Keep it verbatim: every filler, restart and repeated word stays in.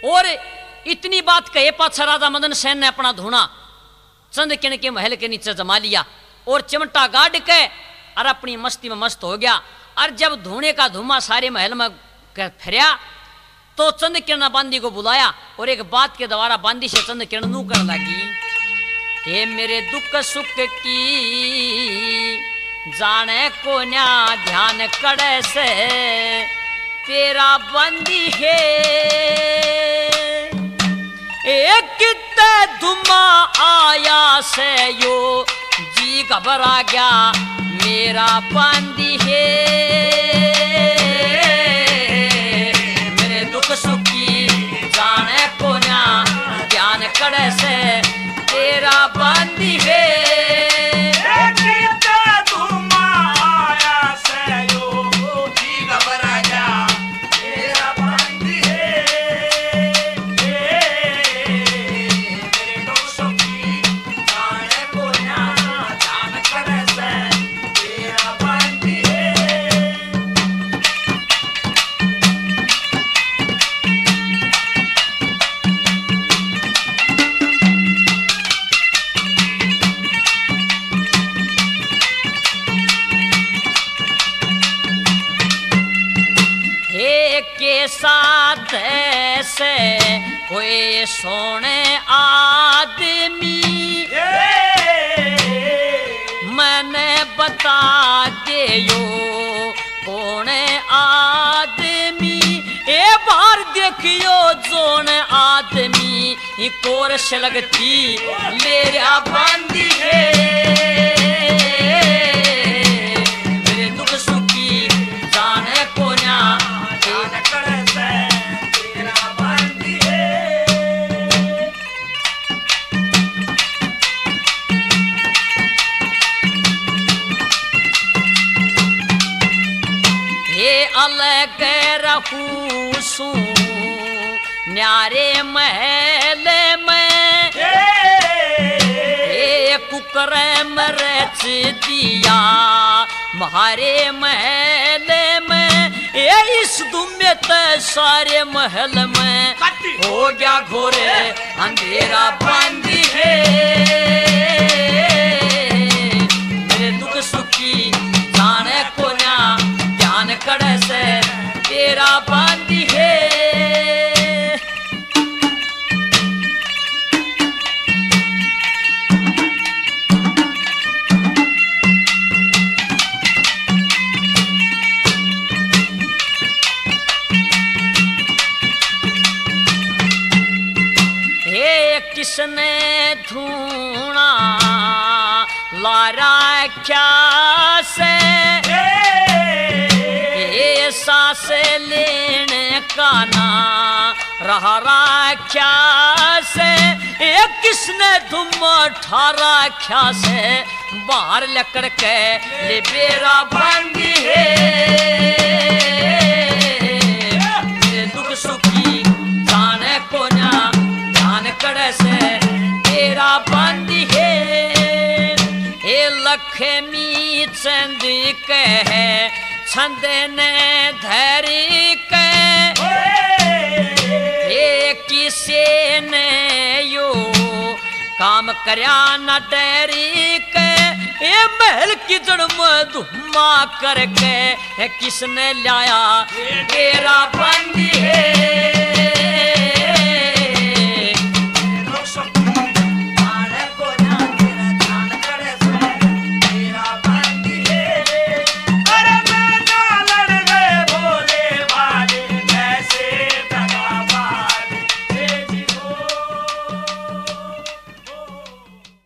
और इतनी बात कहे पाछा राजा मदन सेन ने अपना धूना चंद किण के महल के नीचे जमा लिया और चिमटा गाड़ के और अपनी मस्ती में मस्त हो गया। और जब धूने का धुआं सारे महल में फिरया तो चंद किरण बांदी को बुलाया और एक बात के द्वारा बांदी से चंद किरण नू कर लगी, हे मेरे दुख सुख की जाने को न्या ध्यान करे से तेरा बंदी है, एक धुमा आया से यो जी घबरा गया मेरा बंदी है, मेरे दुख सुख की जाने को न्या ध्यान करे से तेरा बंदी है। साथ ऐसे कोई सोने आदमी मैंने बता दे यो कौन आदमी, ए बार देखियो जोन आदमी कोरस लगती मेरा बंदी है, मेरे दुख सुखी जाने को ना अलग रहूसू न्यारे महल में एक कुकर मरच दिया महारे महल में, ए इस दुमे त सारे महल में हो गया घोरे अंधेरा बंदी है, मेरे दुख सुखी जाने को ना ध्यान करे से तेरा बंदी है। हे किसने धूना लारा क्या से सांस लेने का ना रहा राख्या से, एक किसने तुम ठारा ख्या से बाहर लेकर के ले बेरा बंदी है, मेरे दुख सुखी जाने को ना ध्यान करे से तेरा बंदी है, ए लक्ष्मी चंद के है छंद ने धरी के किसे ने यो काम करया न डरी के, ए महल की जड़ में धुमा करके किसने लाया तेरा बंदी है।